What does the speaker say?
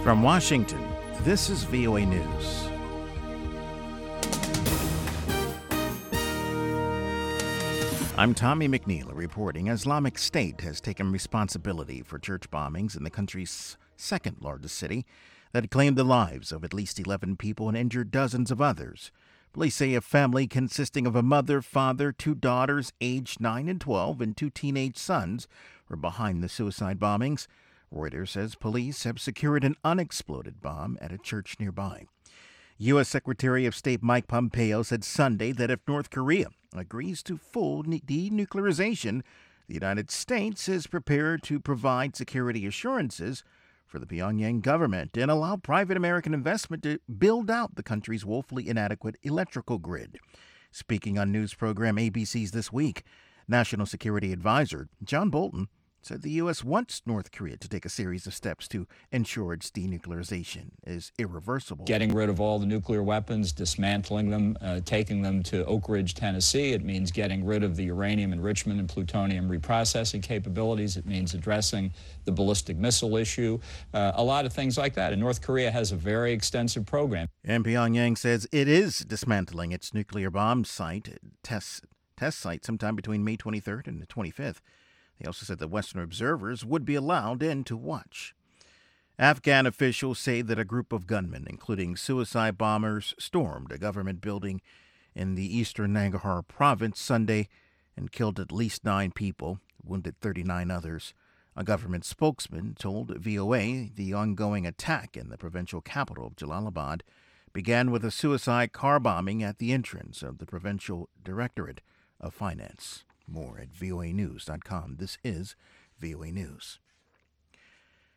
From Washington, this is VOA News. I'm Tommy McNeil reporting. Islamic State has taken responsibility for church bombings in the country's second largest city that claimed the lives of at least 11 people and injured dozens of others. Police say a family consisting of a mother, father, two daughters aged 9 and 12, and two teenage sons were behind the suicide bombings. Reuters says police have secured an unexploded bomb at a church nearby. U.S. Secretary of State Mike Pompeo said Sunday that if North Korea agrees to full denuclearization, the United States is prepared to provide security assurances for the Pyongyang government and allow private American investment to build out the country's woefully inadequate electrical grid. Speaking on news program ABC's This Week, National Security Advisor John Bolton said the U.S. wants North Korea to take a series of steps to ensure its denuclearization is irreversible. Getting rid of all the nuclear weapons, dismantling them, taking them to Oak Ridge, Tennessee. It means getting rid of the uranium enrichment and plutonium reprocessing capabilities. It means addressing the ballistic missile issue, a lot of things like that. And North Korea has a very extensive program. And Pyongyang says it is dismantling its nuclear bomb site, test site, sometime between May 23rd and the 25th. They also said that Western observers would be allowed in to watch. Afghan officials say that a group of gunmen, including suicide bombers, stormed a government building in the eastern Nangarhar province Sunday and killed at least 9 people, wounded 39 others. A government spokesman told VOA the ongoing attack in the provincial capital of Jalalabad began with a suicide car bombing at the entrance of the Provincial Directorate of Finance. More at voanews.com. This is VOA News.